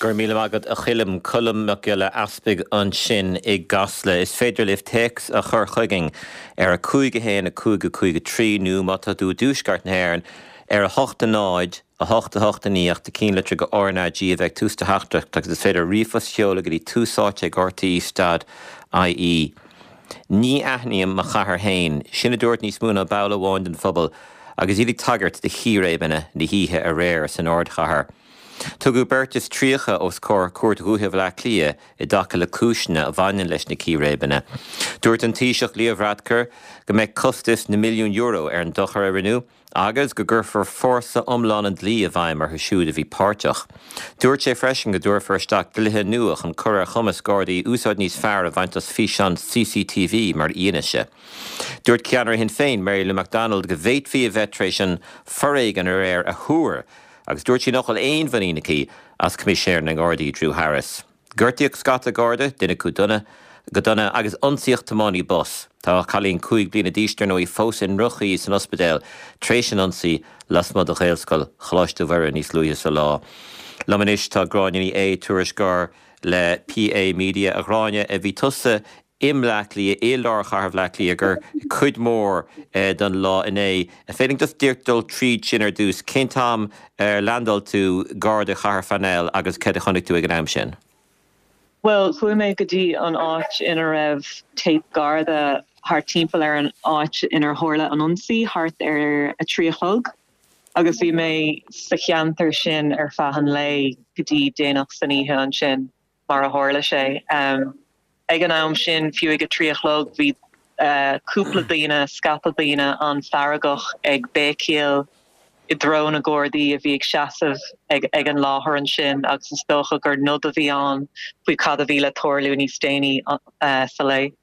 Gur míle agad a chilim culm me geile aspig an sin I gasla is féidir lift takes a chur chugging a cúige héin a cúige trí nú mata dú dúsgart na hairan a hochta náid a hochta níocht de cín litre go ornaidí bheith tústa heachtrach agus is féidir rifas seola go dtí túsáte gortaí stad i.e. Ní aithníam a chahar hain, sinna dúirt níos múna bála bháin den phobal agus iad tagart de chirébanna na híthe a réir san ord chahar. Tugu Bertus tríocha os cuairt gútheh le clia I dacha le cúisna a bhainin leis na círébanna. Dúirt an tíiseach Líomhradcar go méid costas na milliún euro an dochar a rinú, agus go gurfar fórsa omlán an lí a bhaim ar siúd a bhí páirteach. Dúirt sé freisin go dúir firsteach dlithe nuach an cur a chumas Gardaí úsáid níos fearr a bhaintas físean CCTV mar íanaise. Dúirt ceanar hin féin Mary Lou MacDonald go bhéit a bheitrééis an foréigen ar air a thuair, agus dúirt sí nochal éon bhanínaí as comisiséir na Gardaí Drew Harris. Gurtaíoch scata Garda, duine go duna agus ionsaíocht tamánaí bus. Tá chalíonn 5 bliana dístear nó I fós in ruchaí san ospidéal, tréis an ionsaí lasmod a chéalscoil chláiste bhar níos luúthe sa lá. Lamanis tá gráinení tuairis gar le PA Media a gráine a bhí tusa imleachlí élar charh leachlí agur chud mór don lá in a féling just deirtdul tríd sin ar dús cintam landal tú Garda chahar fanel agus ced a chonig tú ag an am sin. Well, chuaigh mé go dtí an áit inar raibh tape Garda haar timppel ar an áit inar tharla an ionsaí hart ar a tríochog, agus bhí mé sa cheantar sin ar feadhan lei go dtí déanaach san oíche an sin mar a tharla sé. Ag an am sin fiú ag a tríochlog bhí cúpla bliana, scapa bliana an faragach ag bécéal I drone a Gardaí a bhí ag seasamh ag an láthair an sin agus is dócha gur nod a bhí an faoi cad a bhí le toirliú níos déanaí sa lei.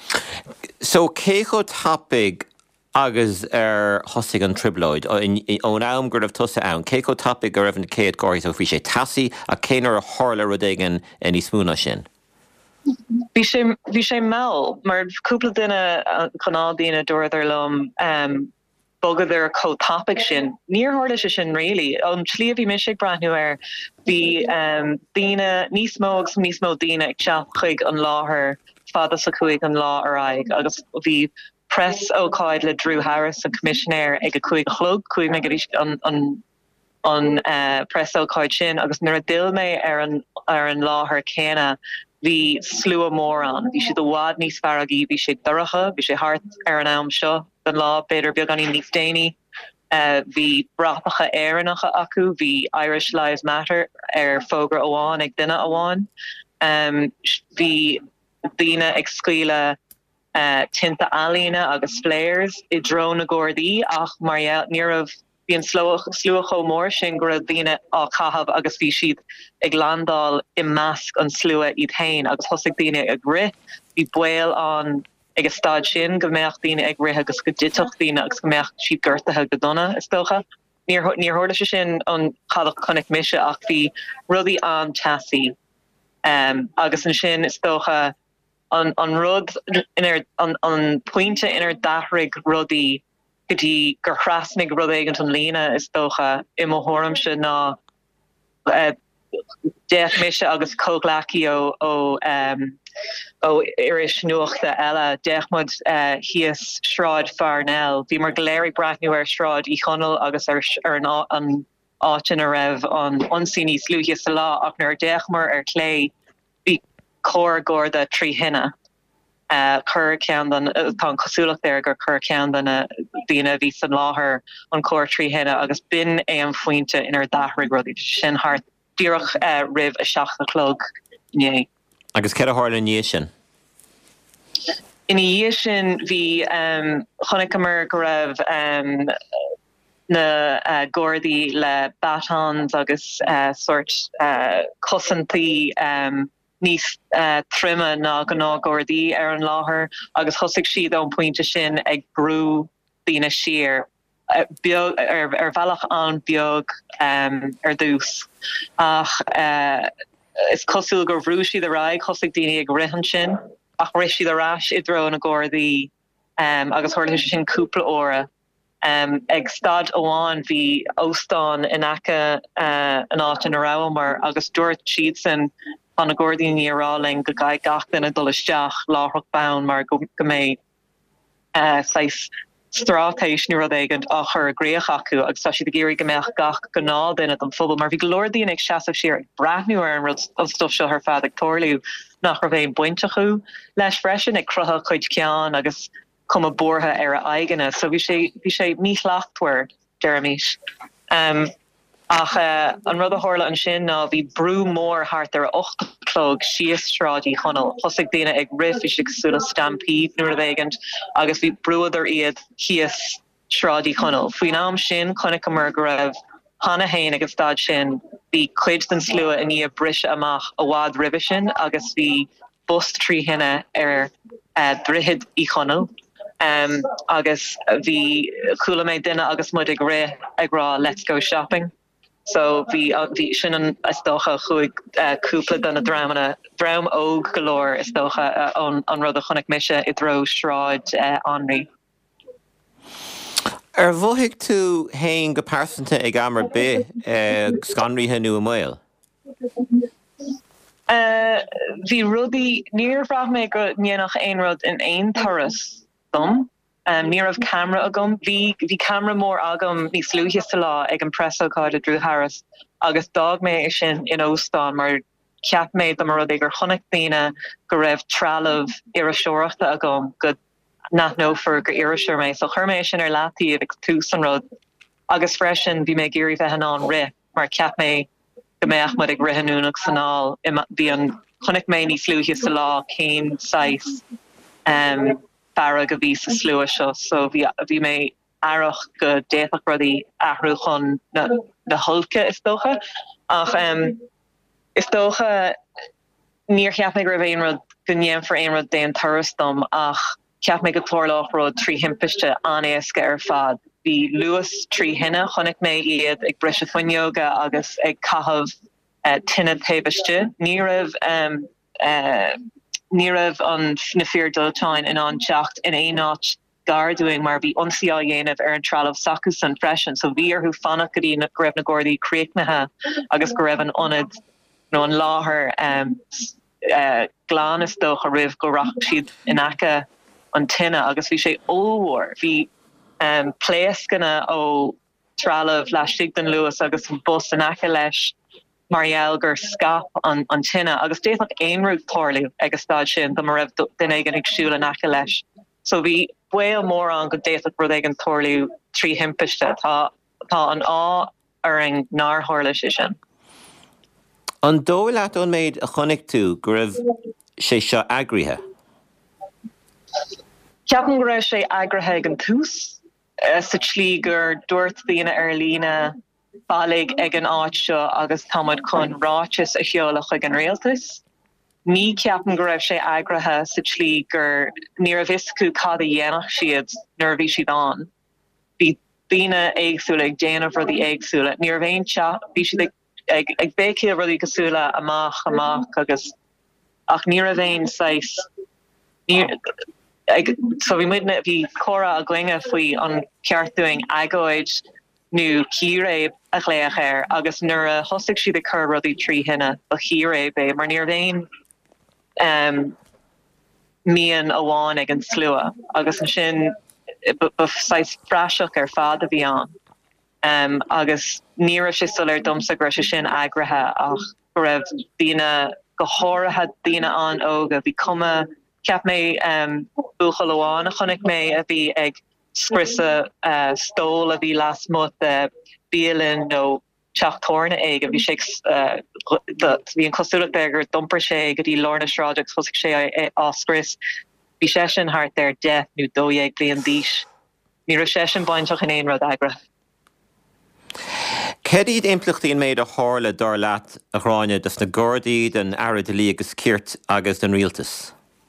So cé go tapig agus thosaigh an tribloid ón am gur raibh tusa ann, cé go tapig gur raibh na céad gáirí so bhí sé tasaí a céanar a tharla rud éigean níos múna sin. Bhí sé mell, mar cúpla duine chunádaína dúirdar lom bogad ar co-topic sin. Níor tharla sé sin really. An slí a bhí misigh brathnú ar bhí daoine níos mó daoine ag teap chuig an láthair fada sa chuig an lá ar aig, agus bhí press ócáid le Drew Harris an commissionéir ag a chuig chlog, chuig me an press ócáid sin, agus nuair a dil mé ar an láthair céine bhí slua mór an. Bhí siad a bhád níos faragaí, bhí sé duracha, bhí sé hart ar an am seo, den lá beidir beag an níos déanaí. Bhí brapacha éannacha acu, bhí Irish Lives Matter ar fógra amháin ag duine amháin. Bhí daoine ag scaoile tinta alína agus flares I drone na Gardaí ach mar ní raibh bhí an slua mór sin go raibh daoine á chahabh agus bhí siad ag landál I measc an slua iad hain agus thosaigh daoine ag rith, bhí buil an ag a stad sin go mbeadh daoine ag rith agus go diteach daoine agus go mbeadh siad gortathe go donna is dócha. Níor tharla sé sin an chadach chunig mise ach bhí rudaí an tasaí agus an sin is dócha an rud an pointe inar dathraigh rudaí gotí gur chrasnig rud éigent an lína is dócha I mo thormse ná deich mise agus cóglaci ó iris nuachta eile deachmod híos shráid farnell. Bhí mar goléirigh brathnú ar shráid I chonal agus ar an áitin a raibh an ionsaí níos luúthe sa lá ach nuair deachmar ar clé bhí cór Garda trí hinne. Cur cean tá cosúlaach there gur cur cean na daoine bhí san láthair an cór trí hinne agus bin an foiointe inar dathraigh rudaí sin hart díreach ribh a seach na clog né. Agus cead a tharla níos sin? Ina dhé sin bhí chonig mar go raibh na Gardaí le batons agus sort cosantaí níos trimme ná go ná Gardaí ar an láthair agus thosaigh siad an pointe sin ag brú daoine siar beag ar bhealach an beag ar dús ach is cosúil gur bhrú siad a raig thosaigh daoine ag rihan sin ach ris siad a rais I dro na Gardaí agus tharla sin cúpla óra ag stad óháin hí óstán in acha an áit in arámar agus dúirt siad san an na Gordon níráling go gaid gachtain a dolisteach láthach ban mar go mé sais stratéis nu agent a chur gréach acu agus tá si de géirí gomeach gach gná in an fphobal mar bhí glórdíon ag seaamh siar ag brathniú ar an rud an stuff seo ar fad ag toirliú nach ra bhéh buinte chu leis freisin ag crutha chuid ceán agus cum a bortha ar a aigeine, so bhí sé míthleachthair Jeremys. Ach an rud a hála an sin ná bhí brú mór hart ar 8 clog sios strádí chonel. Thosig daine ag rif is ag súla stampede nuair a bhéigent agus bhí brúidir iad chios strádí chonel. Fuoin am sin chunig mar go raibh Hanna hain agus stad sin bhí cuid den slua in í brise amach a bhád ribh sin agus bhí bust trí hinne ar brihid í chonel. Agus bhí coolla méid duine agus mud ag ré ag rá let's go shopping. So vi sin an stocha chuig cúpla den a dram óg galore is stocha an rud a chonig mise I dro shráid anri. Bhuaigh tú hain go pásanta ag amar bé scanríthe nu a mil? Bhí rudí níorhrach mé go níanach ein rud in ein thuras dom. Níor of camera agam, hí camera mór agam ní slúhias lá ag an pressoáid a Drew Harris agus dag mé is sin in Óstán mar ceap méid am rud gur chonig daine go raibh trealamh ar a seoireachta agam go nach nófar go iiriseir mé, so chuir mé sin ar látaí ag tús an rud agus freisin bhí mé géirí bheith an ri mar ceap mé go méach mud ag rihanúnach sanál bhí an chonig mé ní slúhias lá céim sais bara go ví sa slua seo, so vi mé arach go déach rudí ahrú chun na hulke is dócha ach is dócha níor cheap mé ra bhéon rud gonnéim for ein rud déan thurastom ach ceap mé go chlórlách rud trí himpiiste anéasca ar fad. Bhí luas trí hinne chonig mé iad ag brise faoin yoga agus ag cahabh tinad taobiste. Ní raibh an na fear dultáin in an teacht in é náit gardoing mar bhí ionsaí dhéanamh ar an trealamh sacus an freisin, so bhí arthú fannach go dtí na raibh na Gordaí críochnathe agus go raibh an ionad nó an láthair glánas dócha rih go raach siad in acha an tinine agus bhí sé óhór. Bhí pléascanna ó trealamh leis den luas agus bus in acha leis Marielle gur scap an tinine agus déach éonrúg tórliú agus stad sin do mar raibh duine ag siúla nacha leis. So bhí buil mór an go déach rud ag an tórliú trí himpiiste tá an á ar an nárthirla sin. An dóil leat ón méid a chonig tú go raibh sé seo agrithe? Ceapan go raibh sé agrithe ag an tús sa tlí gur dúirt daoine ar lína balig ag an áit seo agus támad chun ráitis a cheolach ag an réaltas. Ní ceapan go raibh sé agrathe sa tlí gur ní a bhiscú cad a dhéanach siad nuair bhí siad an. Bhí daoine éagsúla ag déanamh rudí éagsúla. Ní bhéon bhí siad ag béci rudí cosúla amach agus ach ní a bhéon sais so bhí muidna bhí córa a glinge faoi an ceartúing agóid nu círéib a chléach air agus nuair a thosaigh siad a chur rudí trí hinne a chiréib é mar níor bhéon míon amháin ag an slua agus an sin sais freiseach ar fad a bhí an agus níra sé sulir domsa gur sin agrathe ach go raibh daoine go háirithe daoine an óga bhí cuma ceap mé buchal amháin a chonig mé a bhí ag sprisse stól a bhí las mut bíalin nó teachtorna ag a bhí sé bhí an cosúlabegur dumpar sé go dtí lorna sráideach thosaigh sé áspris bhí sé sin hart ar 10 nó 2 bliain díis. Ní ra sé sin bainteach in éon rud agra. Cad iad implachtaíon méid a hála dar leat a chráine dus na Gordaí den aird lí agus cirt agus den rialtas?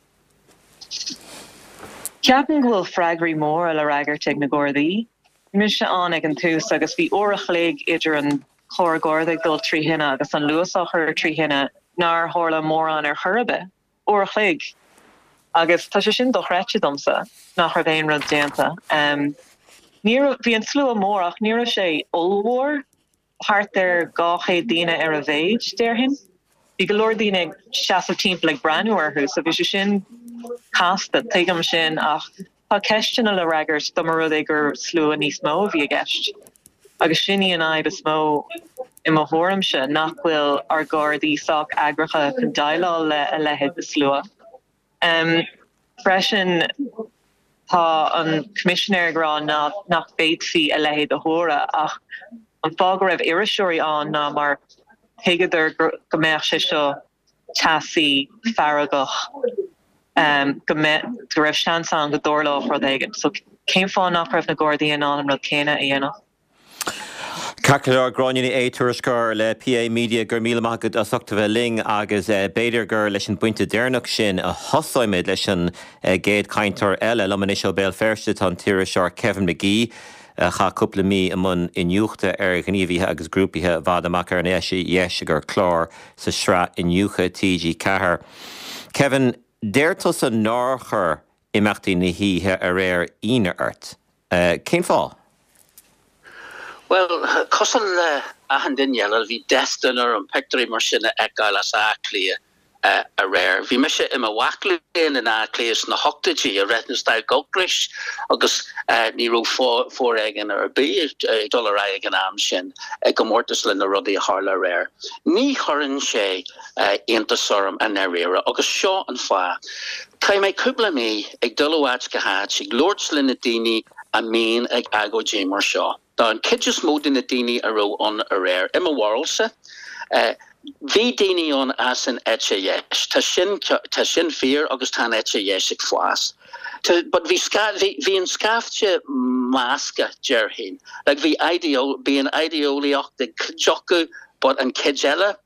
Ceapan go bhfuil freagraí mór le raigart ag na Gordaí. Mis se an ag an tús agus bhí orach léig idir an chóir Gordaigh dul trí hinne agus an luasachar trí hinne nar hála mór an ar churbe. Orach léig. Agus tá sé sin dochreite domsa nach ar bhéon rud déanta. Bhí an slú amórach ní sé olhór hart gáché díine a bhéid déir hin. Bhí golóir díine seaamh timp le breúarthú, so bhí sin casta tuigem sin ach tá ceistina le raggers do mar rud gur slú a níos mó bhí a gceist. Agus sinní an aib is mó I mo hórumse nachhfuil ar gádaí soch agracha chun dailá le a lehead is slua. Freisin tá an commissioner gra nach béitfi a lehead a hóra ach an fág raibh iriseoirí an ná mar hiigeidir gomeach sé seo tasí faragach go raibh seansan go dórlá for aigen. So céim fá nach raibh na Gordaí an an rud céine dhéanamh. Cacar gráinine étuaiscar le PA Media gur míle maigad a suchta bheith ling agus beidir gur leis an buinte déirnach sin a hosáimid leis an géad caintear eile leman seo béal ferste an tíire seoir Kevin McGee cha cúpla mí amon inniuachta ar gníomhíthe agus grúpithe bhd amach ar an éisi dhéise gur chlár sa sra inniucha TG Cahar. Kevin, déirtas an náchar imeachtaí na híthe a réir ine ort. Cén fá? Well, cosal ahan dinjal vi destin or an pectory mar sinna egal as aclia a rare. Vi mis im a wakli in an aclias na hoctagy a retin style gogrish agus ni ro for egin or be dollar egin am sin gomortis lin a ruddy harla rare. Ni horin she intasorum an area agus shaw and fa. Kai me kubla me ag dulowach gahad sig lords linadini a mean ag ago jamer shaw. Dan kidjes mod in a dini a ro on a rare. Emma Warlse. Vi dini on as an etche yesh. Ta shin fear agus tan etche yeshik flas. But vi in skafche maska jerhin. Like vi be an ideolioch de joku but an kejella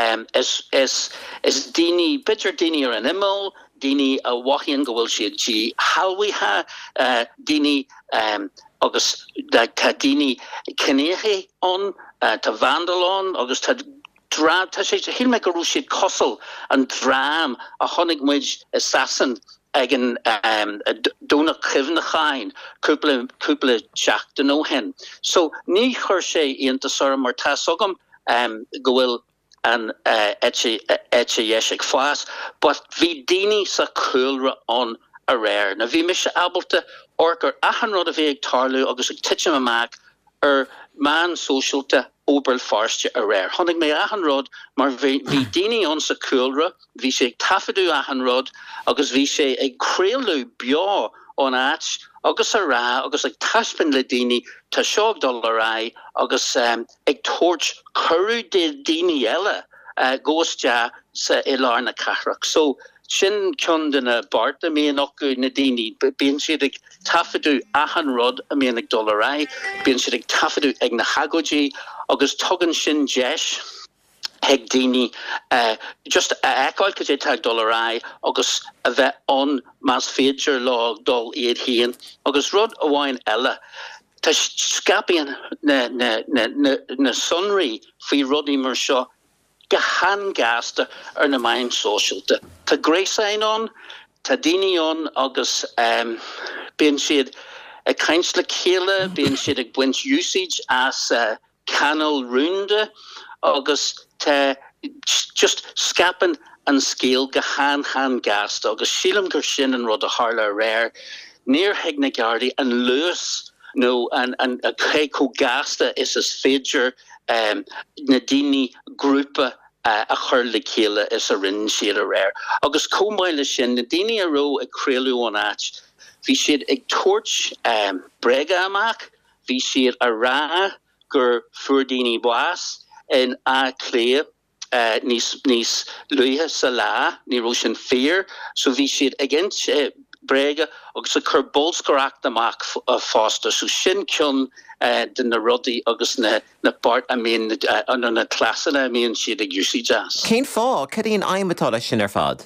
is dini bitter dini or an immel dini a wahian go will she g how we ha dini agus ta dini kenehe on ta vandalon agus ta dra ta sé hil me go rusid kosel an dram a honig muid assassin egen dona krivne chain couple jack de no hen so ni chur sé inta sor mar ta sogam go will an etche yeshik fas but vi dini sa kulra on a rare na vi mis abelte orker ahan rod a veig tarlu agus ik titche maak man socialte oberl farstje a rare honnig me ahan rod mar vi dini on sa kulra vi sé tafedu ahan rod agus vi sé ag krelu bia on ach agus a ra agus ag taspin le dini ta shog dollarai agus ag torch kuru de dini ella gosja sa ilarna kahrak so sin kundina Bart a me oku nadini bin sidig tafedu ahan rod a me dollarai bin sidig tafedu ag na hagoji agus togan sin jesh heg dini just ekol kaje tag dollarai agus a vet on mas feature log dol eid hien agus rod a wine ella ta scapian na sunri fi roddy mershaw gahan gasta na mind social ta grace on ta dini on agus bin sid a keinsle kele bin sid a gwent usage as canal runde agus ta just scapen and scale gahan han gasta agus shilam gershin and rod a harla rare near hegnagardi and Lewis no and a keiko gasta is as feature nadini groupa a churle kele is a rin sheer a rare agus combine sin nadini a ro a crelu on ach vi sid ag torch brega amak vi sid a ra gur furdini boas in a clear nís luha sala ni roshan fear so vi sid against brega agus a kurbolskorach amak foster so shin kun den na ruddy agus na Bart I mean an na klassen I mean si ag usage jazz. Cén fá cadíon aimimetála sin ar fad?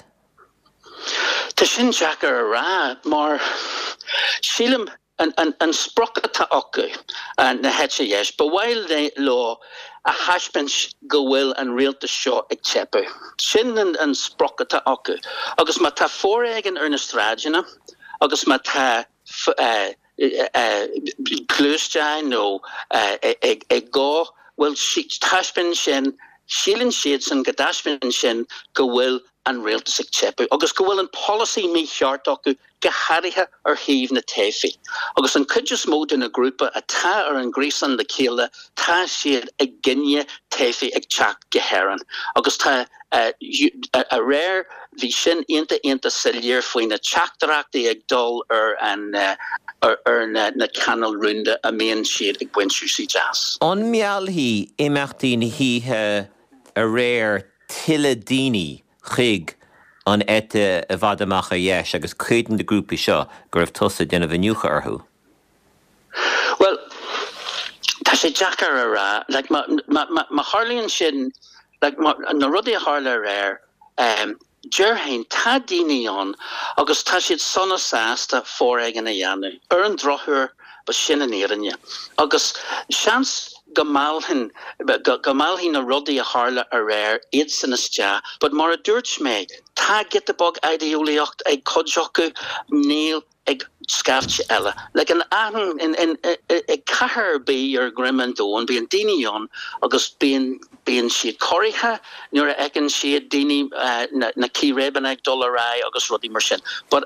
Tá sin jackar ra mar sílim an sprocata oku na hetche yes but while they law a hashbench go will and realta shaw ag chepe sin an sprocata oku agus ma ta foregen Ernest Ragina agus ma ta Glúisteáin nó ag gá bhfuil taispeáin sin sílann siad san go daispeáin sin go bhfuil an réaltasach tepu. Agus go bhfuil an policy mí cheart acu go háirithe ar thaobh na taofaí. Agus an cuideas mód in a grúpa atá ar an gréasan le céile tá siad ag ginne taofaí ag teach go héireann. Agus tá a réir bhí sin inta silléir faoin na teachtarachtaí ag dul ar na canal runde a méon siad ag buintúsaí jazz. An mealthaí imeachtaí híthe a réir tiledíní chuig an éite a bhfad amach a dhéis agus cúidan de grúpa seo gur raibh tusa déanamh inniucha orthú. Well, tá sé deachar a rá, like ma harlíonn sin, like na rudí a harla réir, Dúirthain tá daoine an agus tá siad sonna sásta fór an a dhéanú ar an drothúir ba sin an éirinne. Agus seans Gamalhin na rudí a harla a réir iad san istea, but mar a dúirt mé tá get the bog ideolaíocht ag codjocu níl ag scafte eile. Like an ahan in cahar bí ar grimandón bí an daoine an agus bíon siad choirithe nuair a ecan siad daoine na círéban ag dullará agus rudí mar sin. But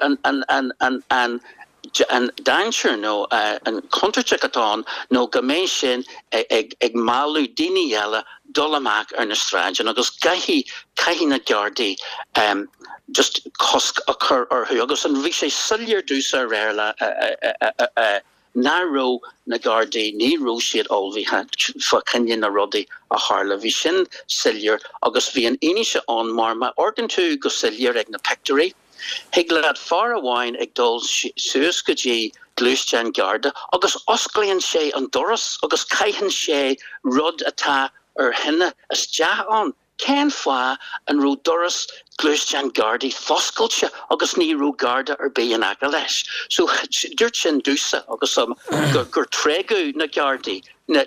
an daintir nó an contrachecatán nó goméis sin ag máú daoine eile dul amach ar na straidin agus caihí na geardaí just cosc occur orthú agus an bhí sé silléir dúsa réirla náró na gardaí ní ró siad olmhíthe fa cinne na rudaí a tharla bhí sin silléir agus bhí an aoise an mar ma organ tú go silléir ag na pectorí. Higlad far amháin ag dul suas go dtí Glúisteáin Garda agus osclaíonn sé an doras agus caitheann sé rud atá ar hinne is deach an. Cén fá an rú doras Glúisteáin Gardaí foscailte agus ní rú Garda ar bíon aga leis. So dúirt sin dúsa agus gur trégu na Gardaí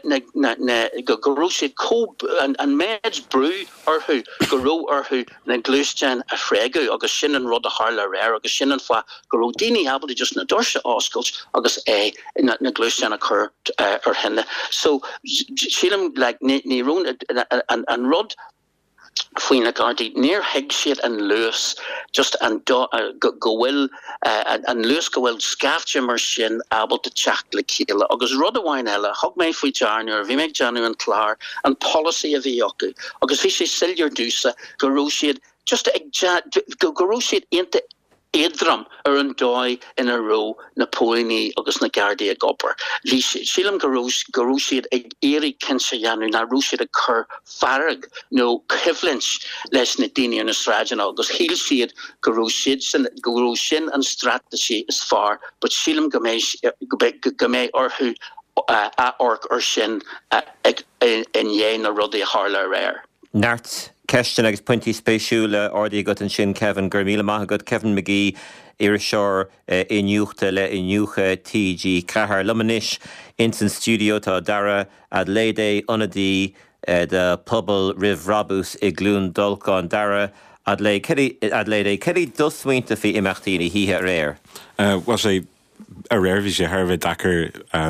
go goró siad cób an méid brú orthú go ró orthú na Glúisteáin a frégu agus sin an rud a tharla réir agus sin an fá go ró daoine abalí just na dorsa oscailt agus na Glúisteáin a chur ar hinne. So sílam ní rún an rud faoin na Gardaí níor heig siad an luas just an go bhfuil an luas go bhfuil scafte mar sin abal de teach le chéile agus rud amháin eile thug méid faoi dearnú bhí méid dearnú an chlár an policy a bhí acu agus bhí sé silléir dúsa go raibh siad just ag go raibh siad inta éadrom ar an dóid ina ró na póilíní agus na Gardaí a gopur. Bhí sílam go raibh siad ag éirí cinse dheanú na raibh siad a chur farag nó ciflins leis na daoine ar na straidin agus híl siad go raibh sin an strategy is far, but sílam go méid orthú a orc ar sin in dhé na rudaí a tharla réir. Nart Question agus pointí spéisiúla ordaí go an sin Kevin gur míle maith go Kevin McGee ar seoir inniuachta le inniucha TG Cahar Lumanis in san studio tá dara Adléide Onadí de pobl Riv Rabus i glún dulcán dara Adléide ceri dosmuointe fi imeachtaí híthe réir. Well sé a réir bhí sé tharbh dachar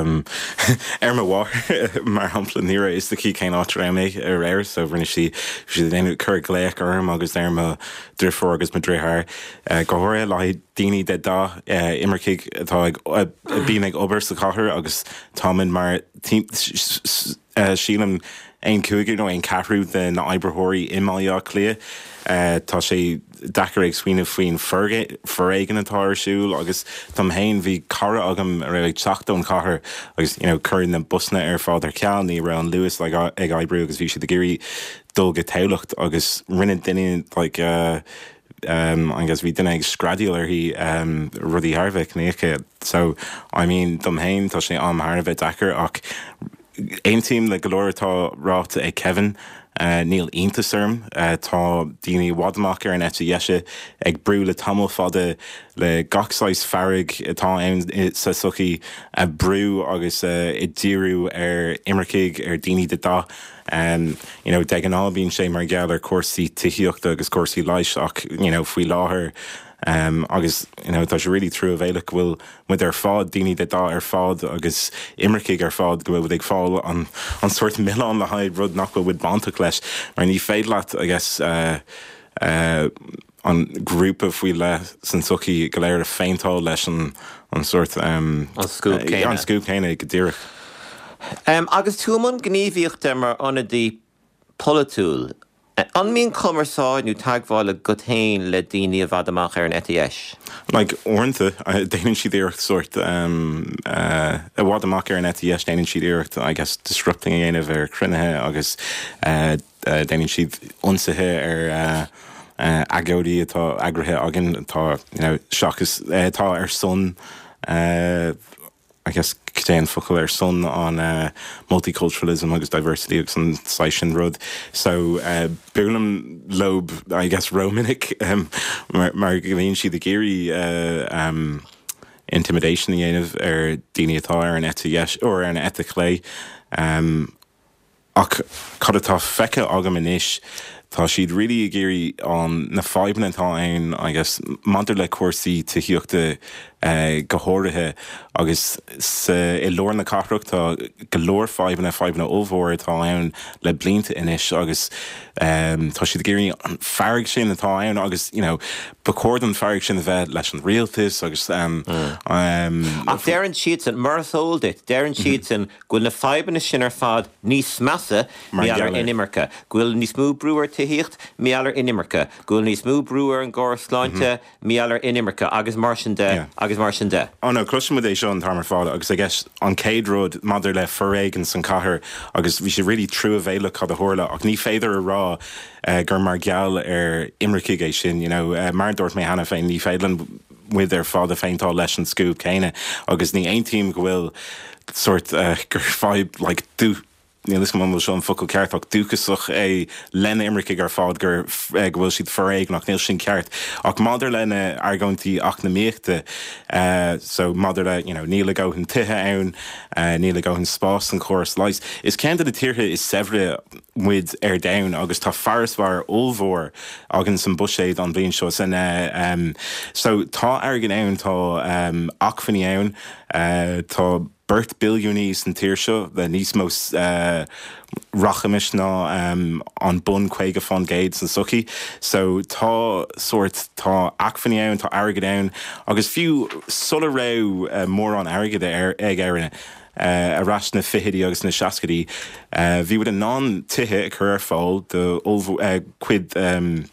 ar má bháthair mar hampla níra is the cí cén áit réimé a réir, so bhrinne si déanú cur gléach orm agus ar má dúrfór agus madréthir. Gohair le daoine de dá imarcigh atá bíon ag obair sa chathair agus támann mar sílam ein cúige nó ein cathrú de na Iberthirí imáile clia. Tá sé dachar ag swinine faoin forréigen atá arsúil agus tam hain bhí cara agam a raibh teachtón chathair agus chuir na busna ar fád ar ceann ní ra an luas ag Ibrú agus bhí si de géirí dul go teolacht agus rinne duine agus bhí duine ag scradiúil ar hí rudí Harveh nécha. So I mean dom hain tá sé am Harveh dachar ach ein team le golóir tá ráta ag Kevin Níl iontasarm tá daoine wadamach ar an éite dhéise ag brú le tamil fada le gachsáis farrig atá sa suchaí a brú agus I ddíriú ar imircigh ar daoine de dá. De an ábíonn sé mar geall ar cuasaí tuíochta agus cuasaí leiis ach faoi láthair agus tá sé really trú a bhéile bhfuil mu ar fád daoine de dá ar fád agus immerciigh ar fád go bhfuil ag fáil an suirt Milán le haid rud nach bhfuil bantach leis mar ní féad leat I guess an grúpa faoi le san sucí go léir a féintáil leis an suirt an scúp céine go dtíireach. Agus túman gníomhíocht mar anna dí polytúil. An mín cumarsáidnú tagháil go tain le daoine a bhd amach ar an ETS. Like orinthe déanann siad iirecht sort a bhd amach ar an ETS déanann siad iirecht I guess disrupting a dhéanamh ar crunethe agus déanann siad ionsaithe ar agódaí atá agrathe agan tá seachas tá ar son I guess Catain focail ar son on multiculturalism agus diversity agus an Saisin rud. So Bulam Loeb, I guess Romanic, mar gavin si the géirí intimidation dhéanamh ar daoine atá ar an ETS or ar an etic lei. Ach cad atá fecha agam inis tá siad really géirí an na fáiban atá ann I guess maidir le cuasaí tuíochta gohóirithe agus I leor na cathracht tá go leor fáibanna ómhór atá ann le blianta inis agus tá siad géirí an fearg sin atá ann agus bacód an fearg sin a bheith leis an rialtas agus ach dearann siad san mar sóldit dearann siad san ghfuil na fáibanna sin ar fad níos measa meallar inimirce ghfuil níos mú breúir tuíocht meallar inimirce ghfuil níos mú breúir an gcóir sláinte meallar inimirce agus mar sin de Oh no, crushing with Sean Tarmer fád agus I guess an céad rud madidir le forréigen san cathair agus bhí sé really trú a bhéile cad a thorla ach ní féidir a rá gur mar geall ar immerciigh é sin mar dúirt mé hena féin ní féidlan with ar fád a féintá leis an scúp céine agus ní ein tíim go bhfuil sort gur fáib like dú Nílis man se an focail ceartach dúchasach é lenne immerciigh ar fád gur bhfuil siad forréig nach níl sin ceart ach madidir lenne argóntí ach na méachta so madidir le níla gáhann tuthe ann níla gáhann spás an chóras leis is ceanta de tíortha is sevre muid ar dain agus tá farasmhar ómhór agan san buséid an bblion seo san so tá airgan ann tá achfaní ann tá Bert billiúníos an tíir seo the níos mós rachamis ná an bun chuige fan géid san sucí so tá achfaní ann tá airgad ann agus fiú sulla rá mór an airgad ag éireanna arás na fihiidí agus na seacadí bhí bud an ná tithe a chur ar fáil de cuid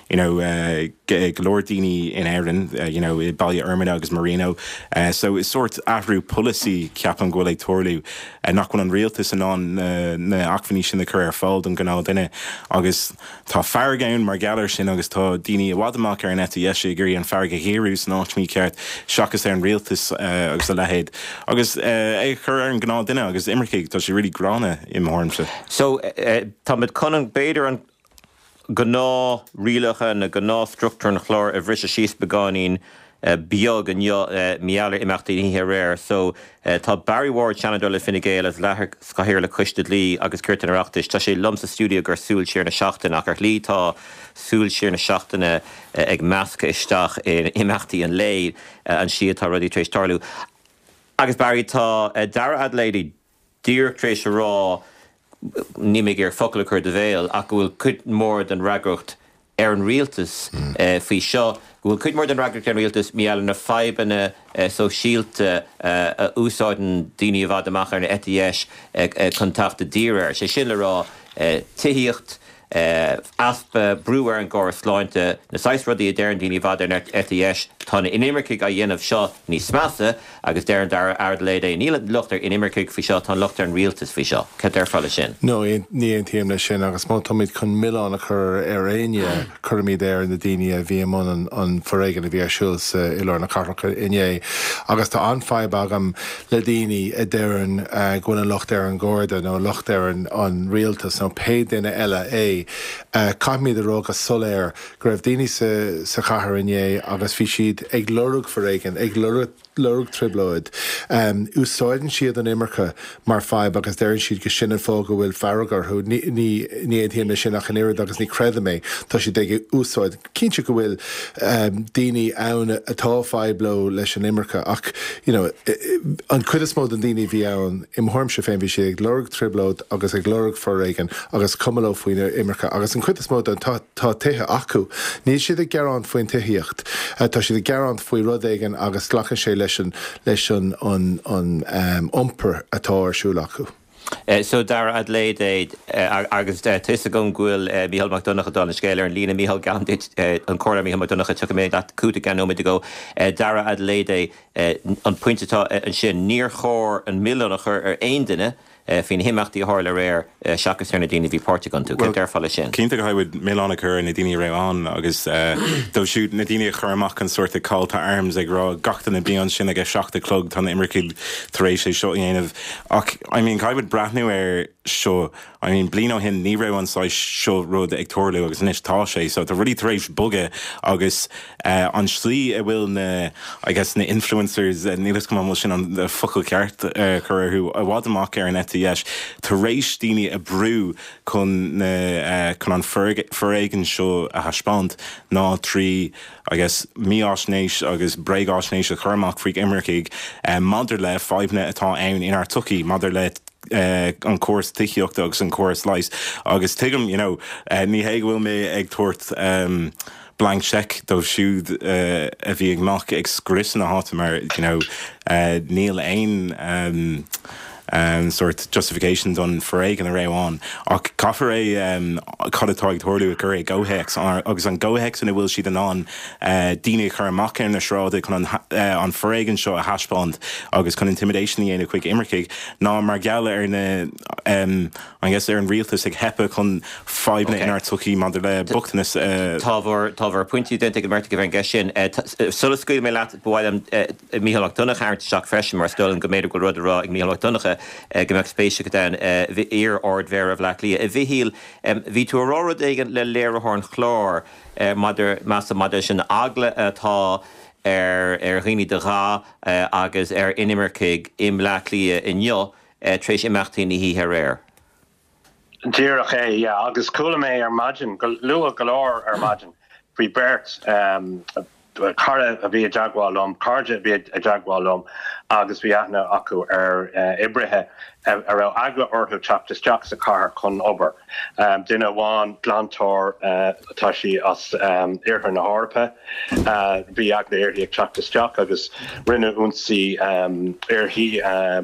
Glordini in Erin, Balia Ermina agus Marino. So it's sort afru policy capan go torlu nach an realtas and on na achfaní sin the career fold and gná dinne agus tá fargain mar galler sin agus tá dini wadamach ar an ETS gurí an farga héirús ná mí ceart seachas ar an realtas agus a lehéid. Agus chur ar an gná dinne agus immerciigh tá sé really grana im hórmse. So tá mid conan beidir an gná rialacha na gná structúr na chlár a bhris a síos begáín beag an meallar imachtaí hí réir. So tá Barry Ward Shannon le finnigéil as lethir scathir le cuiste lí agus cuirtain arachtas tá sé lumsa stúdio gur súil siar na seachtain ach ar lí tá súil siar na seachtainna ag measca isteach in imachtaí an léid an siad tá rudí trééis tarlú. Agus Barry tá dara adléidí dír trééis rá nímig ar focail chuir de bhéal ach bhfuil cuid mór den ragracht ar an rialtas faoi seo bhfuil cuid mór den ragracht ar an rialtas meallar na faibanna so síalte úsáidan daoine a bhd amach ar na ETS chun tafta díreir sé sin le rá tuíocht aspa breúir an gcóir sláinte na 6 rudí a dearan daoine bhd ar ETS tána inimirciigh a dhéanamh seo níos measa agus dearan dar ardléid é níl lucht ar inimirciigh faoi seo tá lucht ar an rialtas faoi seo. Cad ar fáile sin? No, ní an tíam le sin agus má táid chun Milán a chur ar aine chuirmíd ar na daoine a bhí amón an forréigen a bhí siúils i leir na carracha inné. Agus tá anfeib agam le daoine a dearan gona lucht ar an gcóirda nó lucht ar an rialtas nó pe duine eile é caiimid a róg a soléir go raibh daoine sa chathair inné agus bhí siad ag lorug forréigen ag lurg triblóid. Úsáidan siad an Imirce mar feib agus déironn siad go sin fóga bhfuil farragar chu ní éon sin nach chanéad agus ní creada mé tá si ag úsáid. Cínte go bhfuil daoine ann atá feibbló leis an Imirce ach an cuidas mód an daoine bhí ann imtharmse féin bhí si ag lurg triblóid agus ag lurg forréigen agus cumló faoine Imirce agus an cuidas mód an tá tuthe acu. Ní siad ag gearán faoin tuíocht. Tá siad ag gearán faoi rud éigen agus ghlachan sé leis an iompar atá arsúil acu. So Dara Adelaide agus tuis a gon ghfuil Mícheál Mac Donacha dá na scéile an lína Mícheál Gandit an córa Mícheál Mac Donacha tu mé dat cúta gan nóid go Dara Adelaide an puintetá an sin níor chóir an millionachar ar aon duine fin himachtaí hála réir seachas ar na daoine bhí Portugal tú go deirfáile sin. Cínta go haibh millionachar na daoine raibhán agus dó siúd na daoine chuirmach an suirta cáilta arms ag rá gachtain na bíon sin agus seachta clog tá na Imircigh taréis sé seo dhéanamh ach caiibh brathnú ar seo blin ó hin ní raibh aná seo rud ag tuairliú agus inis tá sé so tá rudí taréis buge agus an slí a bhfuil na influencers nílas go má sin an focail ceart chuirthú a bhád amach ar an yes taréis daoine a brú chun an forréigen seo a haspáint ná trí míásnéis agus breigásnéis a churmach faoig Imircigh madidir le 5 atá ann inar tucií madidir le an cuas tiíocht agus an cuas leis agus tuigem ní héag bhfuil mé ag tuairt blank check dó siúd a bhí agmach ag scrisan na háta mar níl aon sort justification done forréigen a réháin ach caithfar cadatáid thuirliú a gur é ggóhex agus an ggóhex ina bhfuil siad an daoine chur amach ar na sráide chun an forréigen seo a haspáint agus chun intimidation í chuig Imircigh ná mar geall ar na ar an rialtas ag hepa chun 5 inar tucií madidir le buchtanas Tábhar pointí dente go merrta go bhain sin sulas scuil mé leat bhhailm Mícheál Mac Donacha airt seach freisin mar stolan go méidir go rud ará ag Mícheál Mac Donacha gombeach spéise go den ar ord ver a bhlach lia. Bhíhíl bhí tú arára éigen le léirethorn chlár madidir sin agla atá ar riine de rá agus ar Imircigh imleach lia inneo tréis imachtaí ní hí ar air. Díreach é, agus coolla mé ar maidin, lua galár ar maidin, frí bert cara a bhí a deagháilm, cardide a bhí a deagháilm, agus bhí aithne acu ar ibrithe a raibh agla orthú teachtas sa car chun obair. Duine bháin glantóir atá sí as iarthar na hárpa, bhí agla iarthaí ag teachtas teach agus rinne únsaí iarthaí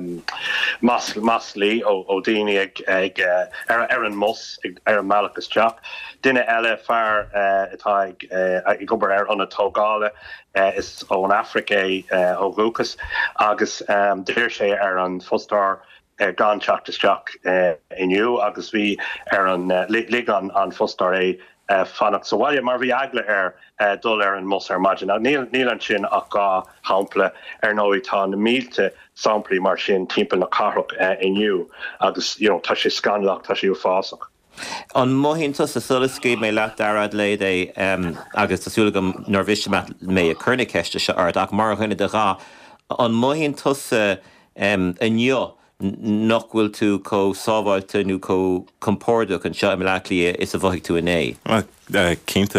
maslí ó daoine ag ar an mus ar an malachas teach. Duine eile fear atá ag obair ar an tógála is ón Africa ó Lucas agus déir sé ar an fustar gan teachtasteach inniu agus bhí ar an lig an fustar fannach so bhaile mar bhí agla ar dul ar an mus ar maidin níl an sin ach gá hampla ar nóí tá na mílte samplaí mar sin timpeall na carach inniu agus tá sé scanlach tá sé fásach. An móhíntas a sulas cíb mé leat Dara Adelaide agus tásúla go nórbhiste mé a chuna ceiste se ard ach mar chuine de rá an móhíntas inneo nach bhfuil tú có sábhailte nó có compórdaach an seo imleach lia is a bhaigh tú in é. Cínta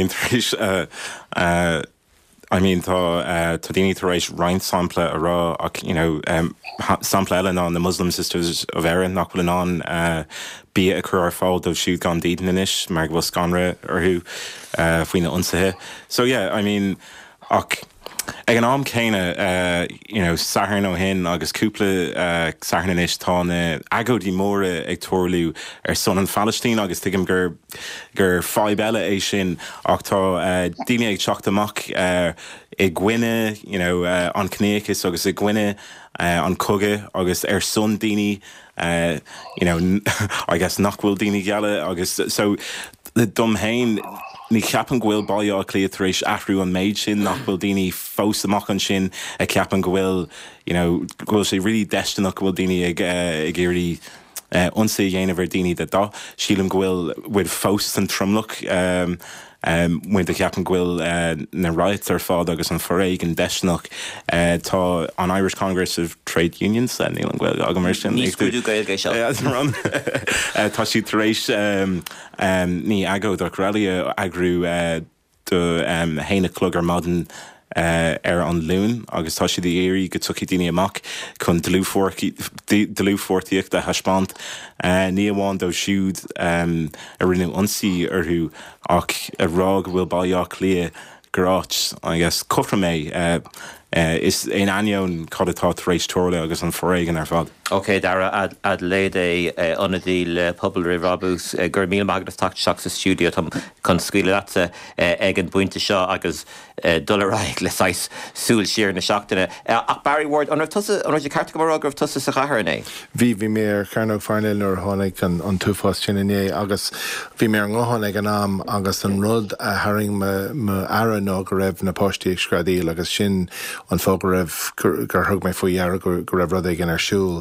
tá daoine tar éis roint sampla a rá ach sampla eile ná na Muslim Sisters of Erin nach bhfuil an bí a chur ar fáil dóibh siúd gan dían inis mar bhfuil scanra arthú faoine ionsaithe. So ach ag an am céine sathar ó hin agus cúpla sathar inis tá na agóidí móra ag tuairliú ar son an Palestín agus tuigim gur 5 eile é sin ach tá daoine ag teacht amach i gcuine an cnéachas agus i gcuine an coga agus ar son daoine nachhfuil daoine geala agus so le dom hain ní ceapan ghfuil bailá clia tar éis athrú an méid sin nach bhfuil daoine fós amach an sin a ceapan ghfuil ghfuil sé ri deisteach bhfuil daoine ag éirí onsa dhéanamh ar daoine de dá sílam ghfuil fós an tromlach muinte ceapan ghfuil na rights ar fád agus an foréig an deisnach tá an Irish Congress of Trade Unions níl an ghfuil agam mar sin. Níos cúdú gailge seo. Tá si taréis ní agó do Australia agrú do héine clog ar madan an lún agus tá si d éirí go tuí daine amach chun delúfortííocht de haspáint ní amháin do siúd a rinne ansaí arthú ach a rág bhfuil bailach lia gráit agus cofra mé is ein anion codatá rééis tóla agus an foréigen ar fad. Ok, Dara, ad léide anadíl pobl Rabús gur míl magdas tacht seach sa stúdio tam chun scuile láta ag an buinte seo agus dulraig le sais súil siar na seachtaine. Ach Barry Ward, an de carta go gur tusa sa chaharné? Bhí mé chearnóg farnil nuair tháinig an túfás sin inné agus bhí mé an ngótháinig an am agus an rud a haring me ara nó go raibh na póistíí scradíil agus sin an fóg raibh gur thug mé faoihearra go raibh rud ag an arsúil.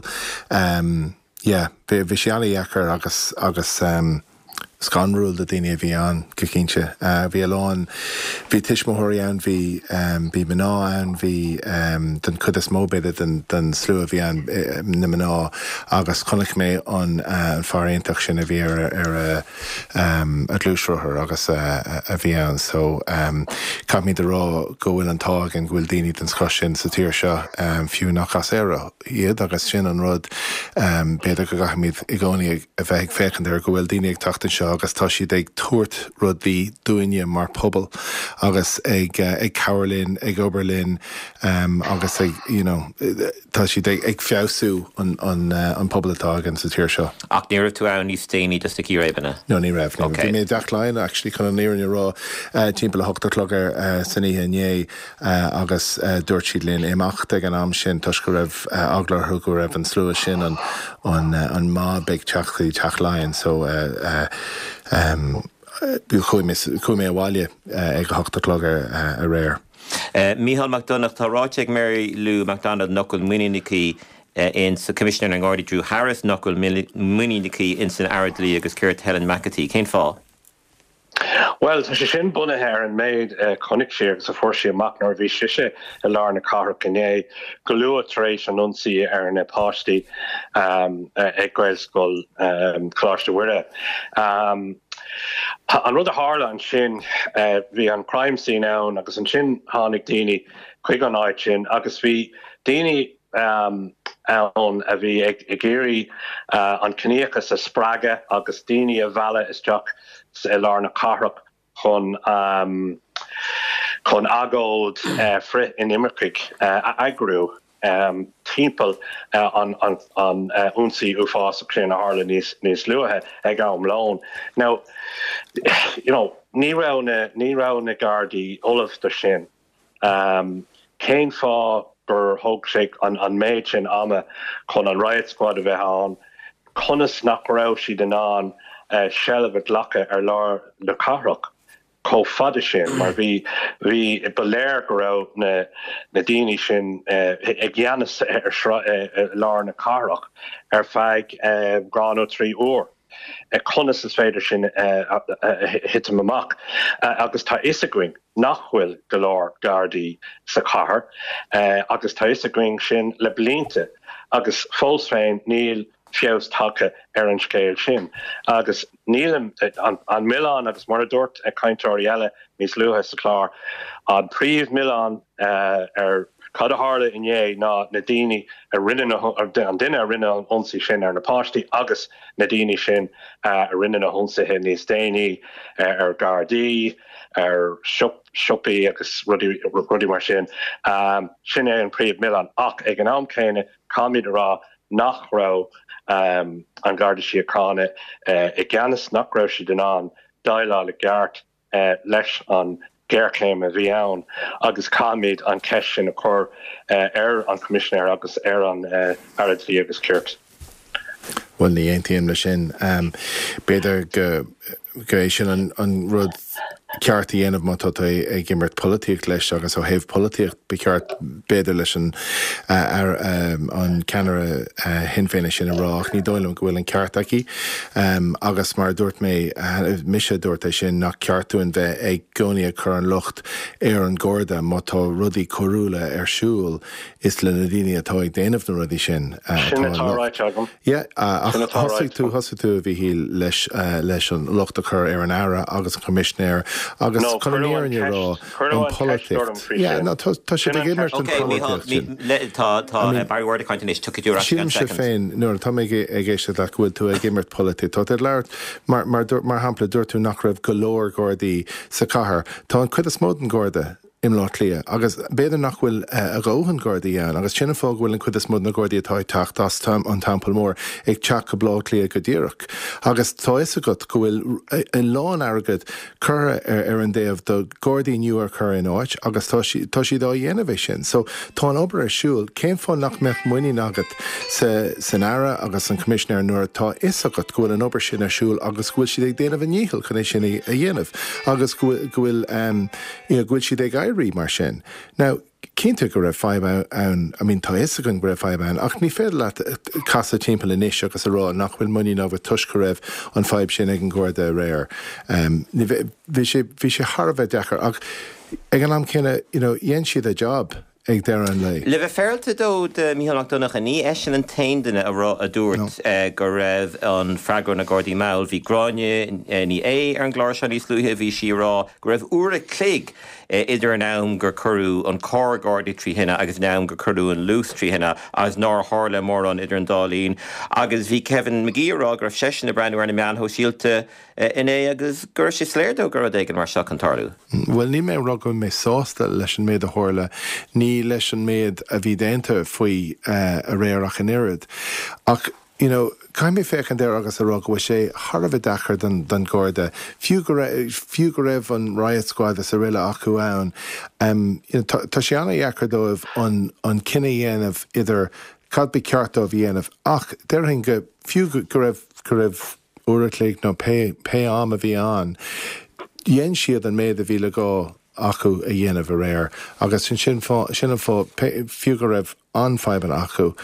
Bhí sé anna dheachar agus scanrúil a daine bhí an go cinse. Bhí aláin, bhí tiismóthirí an, bhí mná an, bhí den chud is móbéide den slú a bhí an na mná agus chunnach mé an fáréintach sin a bhí ar a glúsrothair agus a bhí an. So cap mí de rá go bhfuil an tág an ghfuil daoine den sco sin sa tíir seo fiú nach as éire iad agus sin an rud beidir go gaithmid i gcónaí a bheith féchan ar go bhfuil daoine ag tachtain seo agus tá si ag tuairt rudí dúine mar pobl agus ag Caroline ag Oberlin agus ag tá si ag fiosú an poblatá an sa tíir seo. Ach níir tú an níos déine just a círébanna? No, ní raibh. Bhí mé deachláin actually chun an níir rá timppla 8:00 san ihe agus dúirt siad linn éimeachta ag an am sin tuis go raibh aglar go raibh an slua sin an má beag teachláin so chuimé bháile ag 8:00 a réir. Mícheál McDonagh tá ráiteag Mary Lou McDonald nocul muininicí in sa Commissioner an Gardaí Drew Harris nocul muininicí in san Ardlí agus Ciart Helen McAtee. Cén fá? Well, tá sé sin buna hair an méid connic sé agus a fór sé amach nar bhí siise a lá na carach inné go luath tar éis an unsaí ar na páistí ag Gaelscoil Chláiste Mhuire. An rud a hála an sin bhí an crime scene ann agus an sin tháinig daoine chuig an áid sin agus bhí daoine ann a bhí ag géirí an cníochas a sppraga agus daoine a bheala isteach i lá na carach chun agóid fri in Immercrick agrú timppel an unsaí uafás clé na hála níos luathe ag am lán. Now, ní rá na Gardaí olaf do sin. Céin fá gur thug sé an méid sin ama chun an riot squad a bheith an, conas nach rá si den an sellbh lacha ar lá le carach có fada sin, mar bhí beléir go rá na daoine sin ag gceannas ar lá na carach ar feadh grán ó 3 uair. Conas is féidir sin hit amach agus tá isagring nachhfuil go leor Gardaí sa chathair agus tá isagring sin le blianta agus fós féin níl fios take ar an scéil sin. Agus nílam an Milan agus mar a dúirt a caiinteoirí eile níos luathe sa chlár an príomh Milan ar cad a hála inné ná na daoine a rinne an duine a rinne anionsaí sin ar na páistí agus na daoine sin a rinne na ionsaithe níos déanaí ar Gardaí ar sioppaí agus rudí mar sin. Sin é an príomh Milan ach ag an am céine cáimid rá nach rá an Garda Síochána i gceannas nach rá si den an dailá le gceart leis an géircéim a bhí ann agus cáimid an ceis sin a chur ar an Commissioner agus ar an Ardlí agus Ciart. Well, ní aontaíonn le sin. Beidir go é sin an rud ceart dhéanamh má tá ag gimmert politíocht leis agus ó héh politíocht be ceart beidir leis an ceanara hin féine sin aráach ní dóilm go bhfuil an ceart aici agus mar dúirt mé mise dúirt sin nach ceartúin bheith ag gcónaí chur an lucht ar an gcóirde má tá rudaí choúla ar siúil is le na daoine atá ag déanamh na rudaí sin. Thosaigh tú a bhí hí leis an lucht a chur ar an ára agus an commissionéir agus chunéar an rá an politics. Tá sé gimmert an politics. Tá Barry Ward County took it Sílim sé féin nuair tá mé ag éiste le bhfuil tú ag gimmert politics. Tá leir mar hampla dúirt tú nach raibh golóir Gordaí sa chathair. Tá an cuid a smód an Gorda im lá lia, agus béidir nach bhfuil a róhan Gordaí an, agus sinna fág bhfuil an cuid a smód na Gordaí atá teacht as an Tampa Mór ag teach go blá lia go ddíireach. Agus tá is agat go bhfuil an lán agad chur ar an déobh do Gordaí nuair chur in áit, agus tá si dá dhéanamh sin. So tá an obair ar siúil, céim fá nach meach muoine agat san ára agus an commissionéir nuair tá is agat go bhfuil an obair sin ar siúil agus bhfuil si ag déanamh níhil chun sin a dhéanamh, agus bhfuil si ag airí mar sin. Now, cínta go raibh 5 ann, tá is gon go raibh 5 ann, ach ní féidir leat casa timpeall inis agus a rá nach bhfuil muí ná bh tuis go raibh an 5 sin ag an gcóirde réir. Bhí sé Harbheith dechar, ach ag an am cinna, dhéon siad a job ag dear an lei. Le bheith féilte dód Mícheál Mac Donach a ní eisian an taindanna a rá a dúirt go raibh an freagra na Gordaí Mail hí gráine ní ar an gláir se níos luúthe bhí si rá go raibh uair a clig idir an nám gur curú an cá Gordaí trí hinna agus nám gur curú an lús trí hinna as ná hála mór an idir an dálín agus bhí Kevin McGee rá gur raibh sesin na breanúir na meanthó síalta in agus gur sé sléirdó gur d éigen mar seach an tarlú. Well, ní mé rá go mé sásta leis an méad a hála, ní leis an méad a bhí déanta faoi a réarach an irid. Ach, caiim mé féchan déir agus a rá go sé Harbheith dechar den Gorda. Fiú go raibh an riot squad a sa riile acu ann. Tá sé anna dheachar dóibh an cinna dhéanamh idir cadbí ceartó dhéanamh. Ach, deirhin go fiú go raibh uairlaigh nó pe am a bhí an. Dhéan siad an méad a bhí le gá acu a dhéanamh a réir, agus sin fá fiú go raibh an 5 an acu,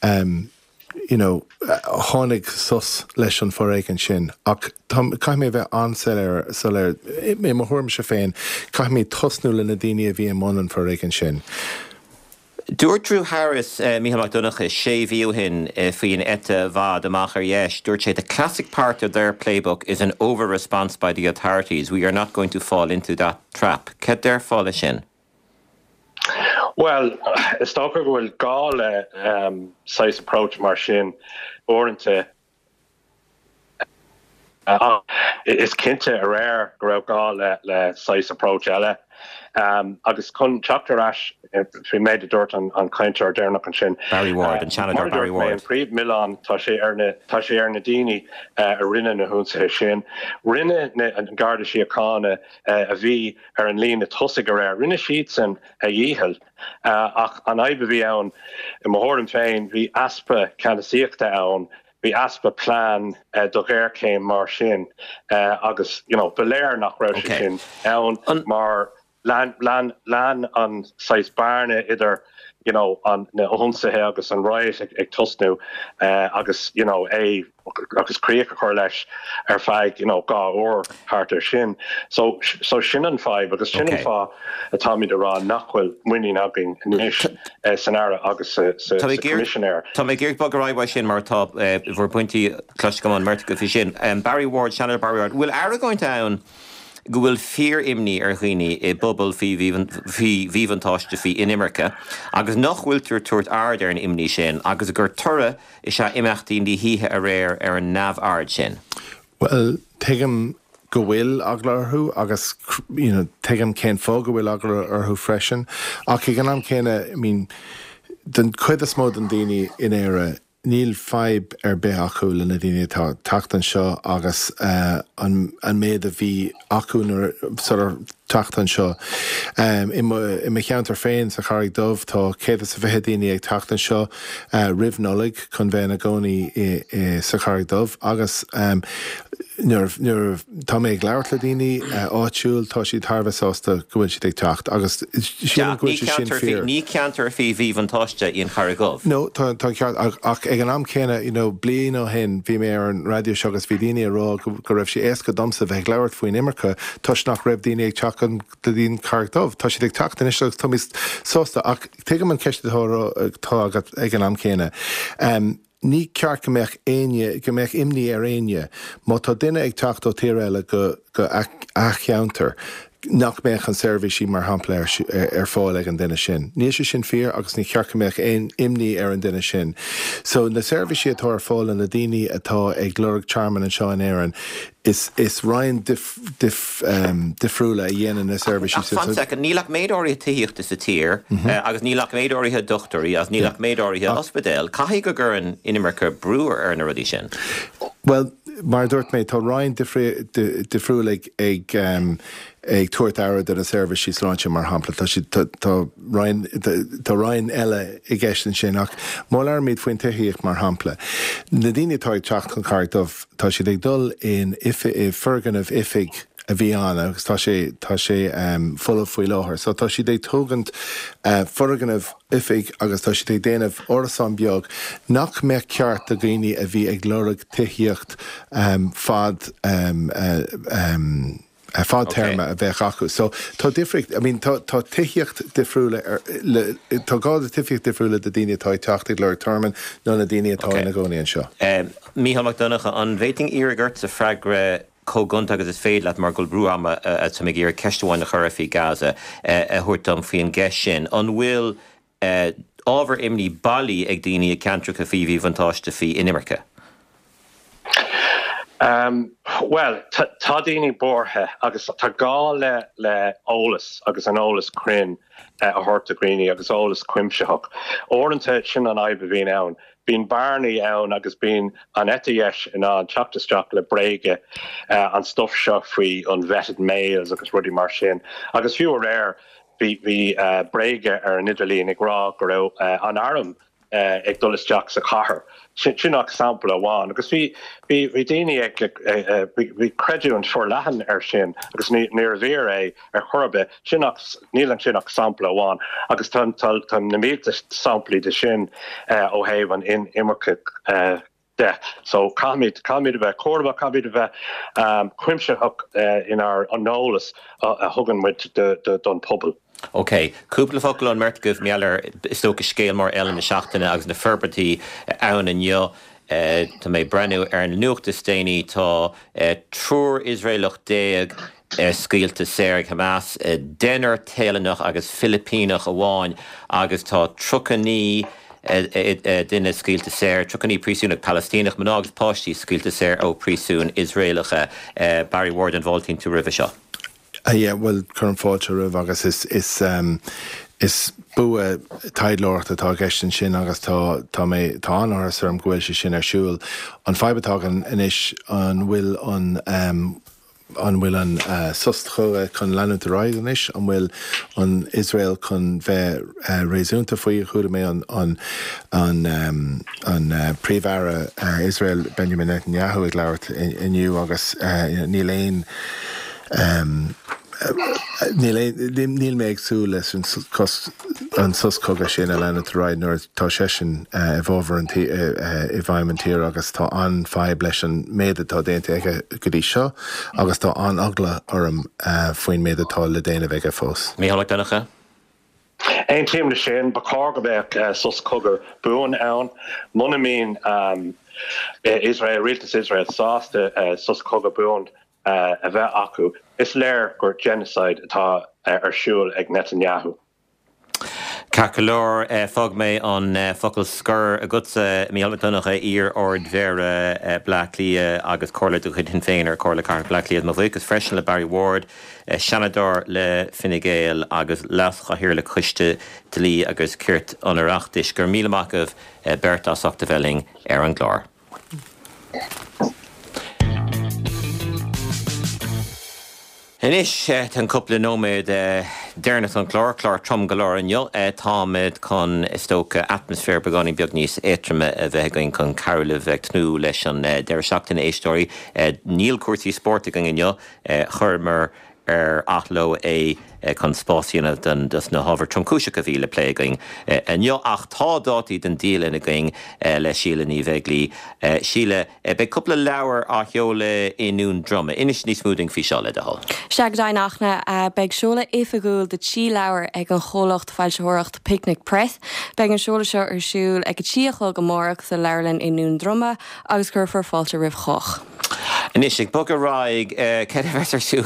tháinig sus leis an foréigen sin, ach caiim mé bheith anseir mé mar thuirm se féin, caiim mé tosnú le na daine a bhí an món an foréigen sin. Dúirt Drew Harris, Mícheál Mac Donach sé bhíú hin faoin ete bhd amach ar dheis. Dúirt sé the classic part of their playbook is an over-response by the authorities. We are not going to fall into that trap. Ced déir fála sin? Well, is stoker go bhfuil gá size approach mar sin orintanta is cinnte a réir go raibh gá le size approach eile. Agus chun chapter ash fi méid a dúirt an caiintear déirnach an sin. Barry Ward an Shannon Barry Ward. An príomh Milan tá sé ar na daoine a rinne na húnsa sin. Rinne an garda síochána a bhí ar an líon na tosaigh a réir. Rinne siad san a dhéhil. Ach an aibe bhí ann i mthór an féin bhí aspa canasíochta ann. Bhí aspa plán do réir céim mar sin agus beléir nach raibh sin ann mar Lan an sais barne idir an na hunsathe agus an riot ag tosnú agus agus críoch a chuir leis ar feig gá ó hartar sin. So sin an feib agus sin an fá atá míad ará nachhfuil muoine agin níos san ára agus sa commissionéir. Tá mé géirt bag ráibh sin mar tá bhór pointí cluis go an merta go fi sin. Barry Ward, Shannon Barry Ward. Bhfuil ara going down go bhfuil fear imní ar chuoine I bubble fi bhíhantáiste fi in Imirce, agus nach bhfuil tuairt ard ar an imní sin, agus gur tura is se imachtaí ní híthe a réir ar an neamh ard sin. Well, teigem go bhfuil aglarthú agus teigem cén fó go bhfuil aglarthú freisin, ach ag an am céine, den chuid a smód an daoine in éire níl feib ar be acu le na daine tacht an seo agus an méad a bhí acunar tacht an seo. I me cheantar féin sa charig dómh tá céad sa bheithe daine ag tacht an seo rih nolig chun bheith na gcónaí sa charig dómh agus tá méid leabhart le daoine áitiúil tá siad tharbh sásta go bhfuil siad ag teacht agus ní ceantar fí bhí vantáiste íon charagóh. No, tá ceart ach ag an am céine blian ó hen bhí mé ar an radio segus bhí daine ará go raibh sé éasca domsa bheith leabhart faoin imircha tuis nach raibh daine ag teachan do dtíon cartdómh. Tá siad ag teacht in isteach tá sásta ach tuige an ceiste tá ag an am céine. Ní ceart go mbeadh imní ar aine, má tá duine ag teacht ó tír eile go acheantar nach méach an servicí mar hampla ar fáil ag an duine sin. Ní sé sin fear agus ní ceart go mbeadh imní ar an duine sin. So na servicí atá ar fáil na daoine atá ag glórag Charman an Seán Éireann is Ryan difriúla a dhéanaan na servicí. Fan nílach méadóirí tíocht is a tír, agus nílach méadóirithe dochtarí, agus nílach méadóirithe ospidéal. Caithfidh go gcuireann inimircha breúir ar na rudí sin? Well, mar dúirt méid tá Ryan difriúla ag tuairt airad ar a servicí sláinte mar hampla. Tá Ryan eile i gceistin sin ach má lear míad faoin tuithíocht mar hampla. Na daine tá ag teacht chun cartdómh tá siad ag dul in ferganmh ifig a bhí anna agus tá sé full faoi láthair. So tá siad ag tógant ferganmh ifig agus tá siad ag déanamh orasán beag nach mé ceart a ghaoine a bhí ag glórag tuithíocht fad fád terma a bheith acu. So tá difricht, tá tuithíocht difriúla tá gáda tuithíocht difriúla de daine tá teacht ag leir terman nó na daine atá na gcónaíonn seo. Mícheál Mac Donocha an bhéting iargart sa freigra cógunta agus is féad leat mar go brúama tá mé gur ceistúáin na chorafí Gaza a thuirtam faoin gceist sin. An bhfuil ábhar imní bailí ag daine ceantracha fí vantáiste fí inimircha? Well, tá daoine bortha agus tá gá le ólas agus an ólas crin a thuirta Greenie agus ólas cuimseach. Orinthe sin an aibh bhíon ann. Bín barnaí ann agus bín an etaíis in an teachtasteach le breige an stuff seo faoi an vetted mails agus rudí mar sin. Agus fiú réir bhí breige ar an Idirlín ag rá go raibh an airm ag dul isteach sa chathair. Sinach sample amháin, agus bhí daine bhí creidú an forleathan ar sin, agus níor bhír ar chorbe, níl an sinach sample amháin, agus tá na mílte samplaí de sin ó héamh in imircha de. So cámid a bheith chorba, cámid a bheith cuimseach in our nólas a thugan with don pobl. Ok, cúpla focail an mert goibh meallar istócha scéal mar eile na seachtaine agus na ferbertí ann an neo tá mé brenn ar an nuachtas déanaí tá trúr Israelach déag scíalta séir Hamas dénar téalanach agus Filipínach amháin agus tá trochaní duine scíalta séir, trochaní príosúnach Palestínach man agus páistí scíalta séir ó príosún Israelacha Barry Ward an bhiltín tú ribh seo. Well, current fáilte rih agus is bua taidlóirt atá gceistin sin agus tá anthras arm go bhfuil sé sin ar siúil. An feibeatá inis an bhfuil an sustchóga chun leanú de ráid inis, an bhfuil an Israel chun bheith réúnta faoi chuúda mé an príomhhara Israel Benjamin Netanyahu ag leabhart inniu agus níl éon níl méid sú leis an suscoga sin a lena ráid nuair tá sé sin i bhómhar i bhaim an tír agus tá an feib leis an méad atá déanta ige go dtí seo agus tá an agla orm faoin méad atá le déanamh ige fós. Mícheál Mac Donocha? Ein tíim le sin ba cá go bheith suscogar buin ann muna mín Israel rialtas Israel sásta suscoga buin a bheith acu. Is léir gur genocide atá ar siúil ag Netanyahu. Carcolor fog mé an focail scur a gutsa Mícheál Mac Donocha ír ord vera Blackley agus corla du chud hin féin ar corla car Blackley má bhuichas freisin le Barry Ward Shanador le Fine Gael agus lascha hir le chuiste tlí agus cirt an arachtis gur míle macah Berta Sachta Velling ar an glár. Inis tan cúpla nóméid Derna an chlár trom galore inniu táid chun istócha atmosfér beganí beag níos étrame a bheith going chun Carolh Knú leis an deir seachtain éistóirí níl cuairtaí sport going inniu churmar athló chun spáisianamh den dus na hábhar tromcúiseach a bhíle plé going. Inniu ach tá dátaí den díal ina going le Síle Ní Bheidlí. Síle, be cúpla leabhar a cheola inún drama. Inis ní smúding fi seála de hall. Seag dainachna beag seola ifagúil de tí leabhar ag an cholacht fáilseoireacht Picnic Press. Beag an seola seo ar siúil ag tíochol go mórach sa leabharlann inún drama agus gur for fáilte ribh choch. Inis ag bug a ráig cead bhersar siú.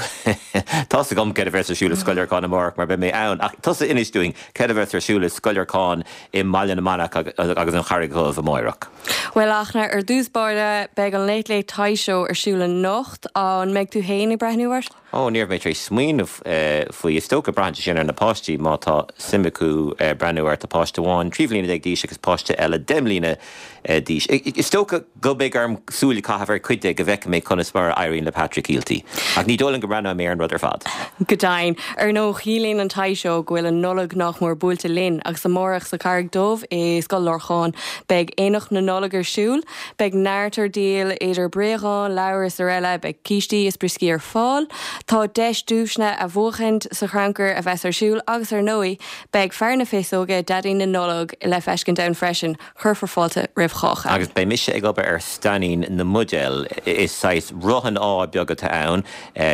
Tá a gom cead bhersar siúla scoilear cáin amach mar be mé ann. Tá a inis doing cead bhersar siúla scoilear cáin I Maileann na Manach agus an charigh a maireach. Well achna ar dúsbáide beag an leit taiseo ar siúla nocht an meag tú héin I breithniúir? Níor méid trééis smuoinmh faoi istócha branta sin ar na páistí má tá simicú breúir a páiste bháin, tríomhlína ag díos agus páiste eile demlína díos. Istócha go big arm súla caithfar chuide go bheith mé conas mar airíonn le Patrick Healty. Ach ní dólann go brana mé an rud ar fad. Godain, ar nó chilín an taiseo gohfuil an nolag nach mór búlta linn agus sa mórach sa carrig dómh scoil lorcháin beag éach na nolag ar siúl, beag náirtar díal idir bréáin, leabhar is ar eile beag cíistí is briscí ar fáil. Tá 10 dúisna a bhuachant sa chrancar a bheits ar siúl agus ar nóí beag fearna féisóga dadí na nolog le feiscin down freisin chur for fáilte ribh chocha. Agus bei mise ag obair ar stanín na mudel is sais rohan á beagat ann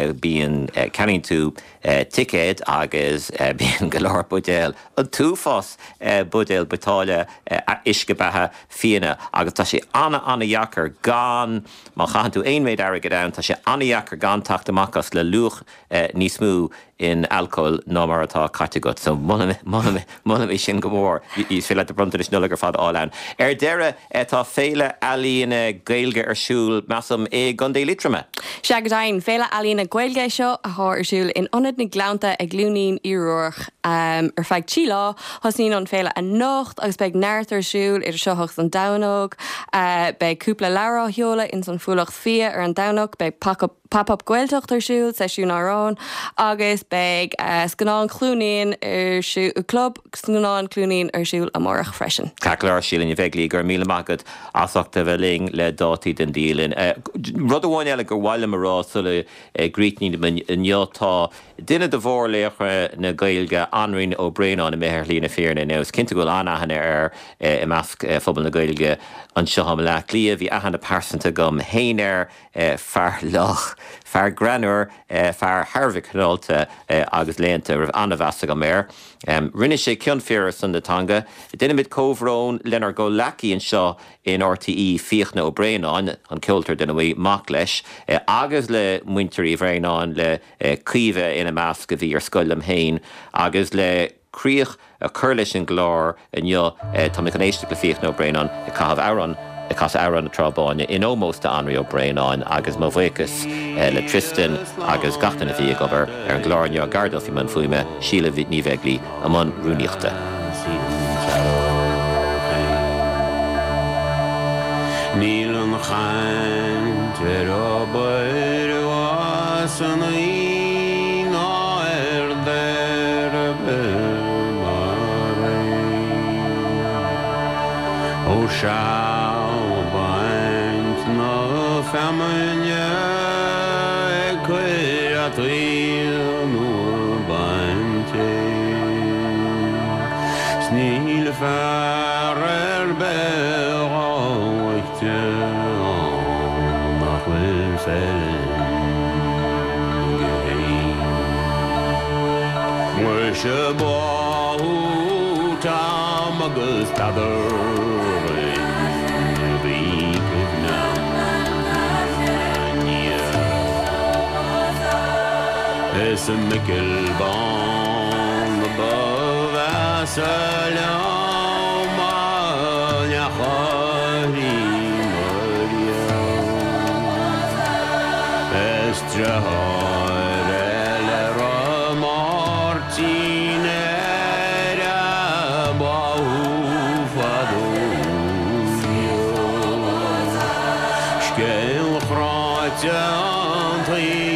bíon canning tú ticket agus bíon galár budéil an túfás budéil betáile isce bethe fianna agus tá sé anna jacar gan má chahan tú ein méid airgad ann tá sé anna jacar gan tacht amachchas le luch níos mú in alcohol ná mar atá caitegat, so muna sin go mór í fé le a bronta is nulagur fad álein. Ar deire tá féile alíonna gailge ar siúl measam gandé litrame. Seagadain, féile alíonna gailge seo a thá ar siúl in onad na glánta ag glúnín iúach ar feag tí lá, hasnín an féile a nocht agus beag náirt ar siúl idir seochas an danog, beag cúpla leabhar á heola in san fuailach fia ar an danog, beag pop-up gailteacht ar siúl seisiún árán, agus beag scanán clúnaín ar siúl club scanán clúnaín ar siúl a mórach freisin. Caclar Síle Ní Bheidlí gur míle magad asachta bheling le dátaí den dílin. Rud amháin eile gur bhhaile marrá sula gríitní inniotá duine de bhór léocha na gailge anrin ó Bréanán na méthir lína fearna nus cinnta goil anachanna ar I measc phobal na gailge an seo ham le lia bhí achanna persanta gom héanaar fear lach fear granúir fear Harvick canálta agus léanta rah anna bheasa go mér. Rinne sé cion fear san natanga. Duine mid cóhrón lenar go laci an seo in RTE fíochna ó Bréanán an ceoltar den bhí mac leis agus le muinterí bhréanán le críomh ina measc go bhí ar scoilm héin agus le críoch a chur leis an glár inneo tá mé an éiste le fíochna ó Bréanán I caithh áran I cas áran na trábáine in ómós a anraí ó Bréanán agus má bhuichas le Tristan agus gatainna bhí gobar ar an glárne a gardal fi man fuime Síle Ní Bheidlí a man rúníochta. Níl an chaint ar obair was an ín áir der a bhilmarí ó seábaint na feamaine ag chuir a tríal nó bainte sníl fear ar beáhaite nach bhfuil fellin géin muir se báthú tam agus tadar Is a mickle bong above us alone, Yachari Maria Estrahara Martinera Bahufadovio Shkel Khrajan